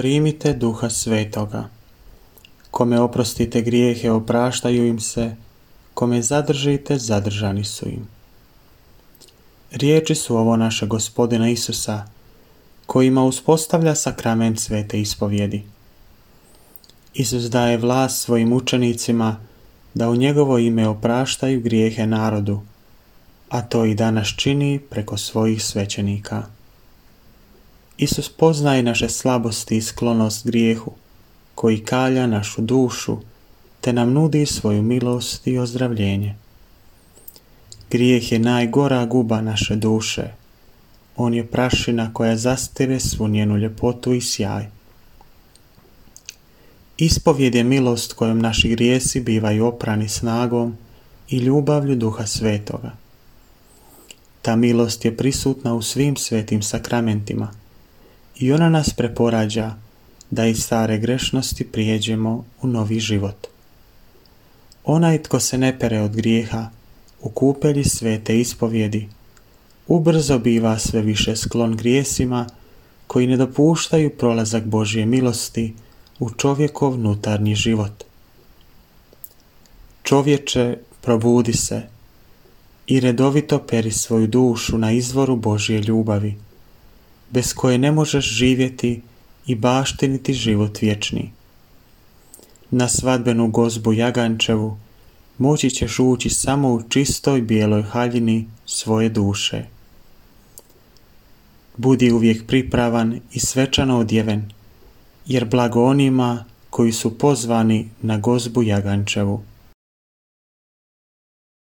Primite Duha Svetoga. Kome oprostite grijehe, opraštaju im se, kome zadržite, zadržani su im. Riječi su ovo naše Gospodina Isusa, kojima uspostavlja sakrament svete ispovjedi. Isus daje vlast svojim učenicima da u njegovo ime opraštaju grijehe narodu, a to i danas čini preko svojih svećenika. Isus poznaje naše slabosti i sklonost grijehu, koji kalja našu dušu, te nam nudi svoju milost i ozdravljenje. Grijeh je najgora guba naše duše. On je prašina koja zastire svu njenu ljepotu i sjaj. Ispovjed je milost kojom naši grijesi bivaju oprani snagom i ljubavlju Duha Svetoga. Ta milost je prisutna u svim svetim sakramentima i ona nas preporađa da iz stare grešnosti prijeđemo u novi život. Onaj tko se ne pere od grijeha u kupelji svete ispovjedi, ubrzo biva sve više sklon grijesima koji ne dopuštaju prolazak Božje milosti u čovjekov unutarnji život. Čovječe, probudi se i redovito peri svoju dušu na izvoru Božje ljubavi, bez koje ne možeš živjeti i baštiniti život vječni. Na svadbenu gozbu Jagančevu moći ćeš ući samo u čistoj bijeloj haljini svoje duše. Budi uvijek pripravan i svečano odjeven, jer blago onima koji su pozvani na gozbu Jagančevu.